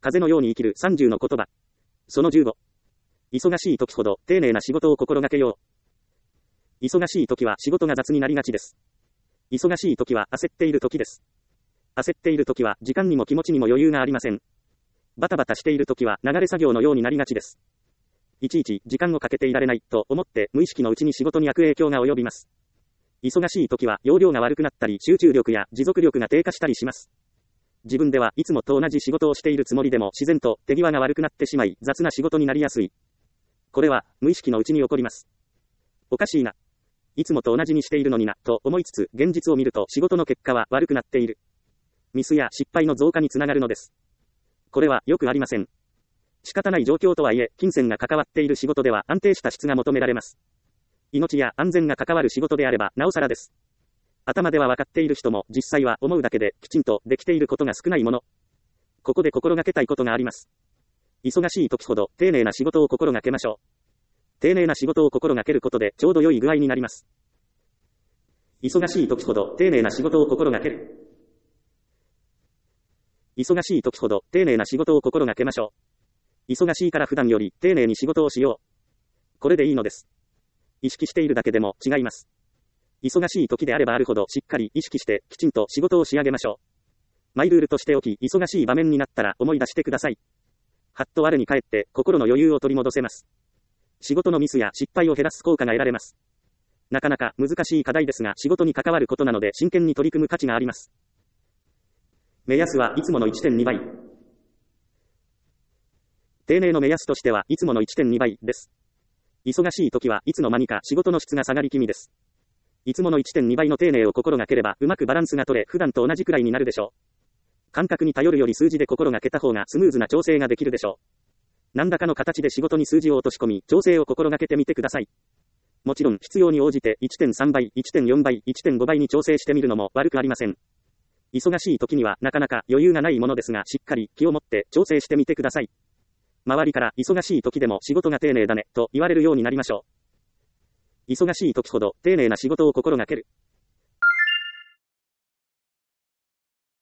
風のように生きる30の言葉。その15。忙しい時ほど丁寧な仕事を心がけよう。忙しい時は仕事が雑になりがちです。忙しい時は焦っている時です。焦っている時は時間にも気持ちにも余裕がありません。バタバタしている時は流れ作業のようになりがちです。いちいち時間をかけていられないと思って無意識のうちに仕事に悪影響が及びます。忙しい時は容量が悪くなったり集中力や持続力が低下したりします。自分ではいつもと同じ仕事をしているつもりでも自然と手際が悪くなってしまい雑な仕事になりやすい。これは無意識のうちに起こります。おかしいな。いつもと同じにしているのになと思いつつ現実を見ると仕事の結果は悪くなっている。ミスや失敗の増加につながるのです。これはよくありません。仕方ない状況とはいえ金銭が関わっている仕事では安定した質が求められます。命や安全が関わる仕事であればなおさらです。頭では分かっている人も実際は思うだけできちんとできていることが少ないもの。ここで心がけたいことがあります。忙しい時ほど丁寧な仕事を心がけましょう。丁寧な仕事を心がけることでちょうど良い具合になります。忙しい時ほど丁寧な仕事を心がける。忙しい時ほど丁寧な仕事を心がけましょう。忙しいから普段より丁寧に仕事をしよう。これでいいのです。意識しているだけでも違います。忙しい時であればあるほどしっかり意識してきちんと仕事を仕上げましょう。マイルールとしておき、忙しい場面になったら思い出してください。はっと我に返って心の余裕を取り戻せます。仕事のミスや失敗を減らす効果が得られます。なかなか難しい課題ですが仕事に関わることなので真剣に取り組む価値があります。目安はいつもの 1.2 倍。丁寧の目安としてはいつもの 1.2 倍です。忙しい時はいつの間にか仕事の質が下がり気味です。いつもの 1.2 倍の丁寧を心がければうまくバランスが取れ普段と同じくらいになるでしょう。感覚に頼るより数字で心がけた方がスムーズな調整ができるでしょう。何らかの形で仕事に数字を落とし込み調整を心がけてみてください。もちろん必要に応じて 1.3 倍、1.4 倍、1.5 倍に調整してみるのも悪くありません。忙しい時にはなかなか余裕がないものですがしっかり気を持って調整してみてください。周りから忙しい時でも仕事が丁寧だねと言われるようになりましょう。忙しい時ほど丁寧な仕事を心がける。